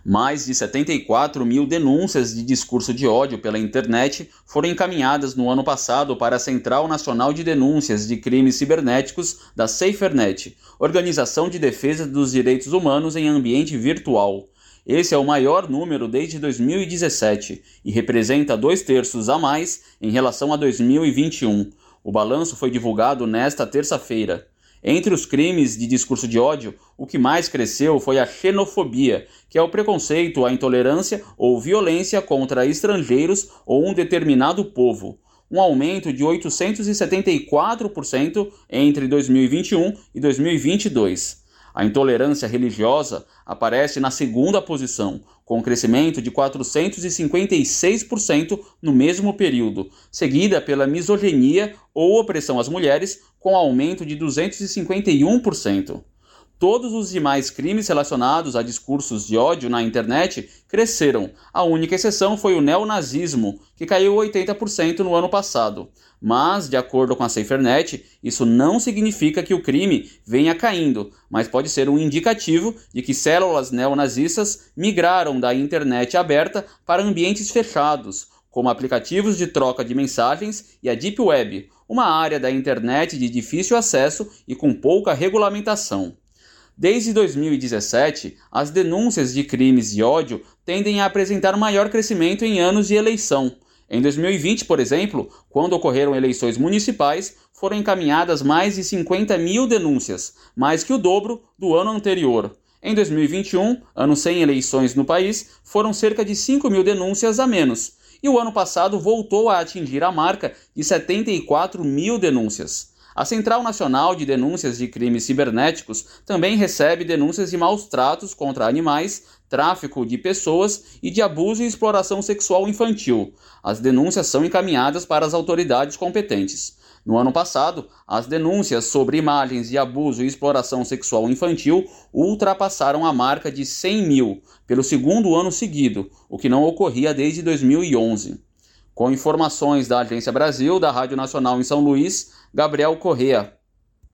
Mais de 74 mil denúncias de discurso de ódio pela internet foram encaminhadas no ano passado para a Central Nacional de Denúncias de Crimes Cibernéticos da SaferNet, Organização de Defesa dos Direitos Humanos em Ambiente Virtual. Esse é o maior número desde 2017 e representa 2/3 a mais em relação a 2021. O balanço foi divulgado nesta terça-feira. Entre os crimes de discurso de ódio, o que mais cresceu foi a xenofobia, que é o preconceito, a intolerância ou violência contra estrangeiros ou um determinado povo. Um aumento de 874% entre 2021 e 2022. A intolerância religiosa aparece na segunda posição, com um crescimento de 456% no mesmo período, seguida pela misoginia ou opressão às mulheres, com aumento de 251%. Todos os demais crimes relacionados a discursos de ódio na internet cresceram. A única exceção foi o neonazismo, que caiu 80% no ano passado. Mas, de acordo com a SaferNet, isso não significa que o crime venha caindo, mas pode ser um indicativo de que células neonazistas migraram da internet aberta para ambientes fechados, como aplicativos de troca de mensagens e a Deep Web, uma área da internet de difícil acesso e com pouca regulamentação. Desde 2017, as denúncias de crimes de ódio tendem a apresentar maior crescimento em anos de eleição. Em 2020, por exemplo, quando ocorreram eleições municipais, foram encaminhadas mais de 50 mil denúncias, mais que o dobro do ano anterior. Em 2021, ano sem eleições no país, foram cerca de 5 mil denúncias a menos. E o ano passado voltou a atingir a marca de 74 mil denúncias. A Central Nacional de Denúncias de Crimes Cibernéticos também recebe denúncias de maus-tratos contra animais, tráfico de pessoas e de abuso e exploração sexual infantil. As denúncias são encaminhadas para as autoridades competentes. No ano passado, as denúncias sobre imagens de abuso e exploração sexual infantil ultrapassaram a marca de 100 mil, pelo segundo ano seguido, o que não ocorria desde 2011. Com informações da Agência Brasil, da Rádio Nacional em São Luís, Gabriel Correa.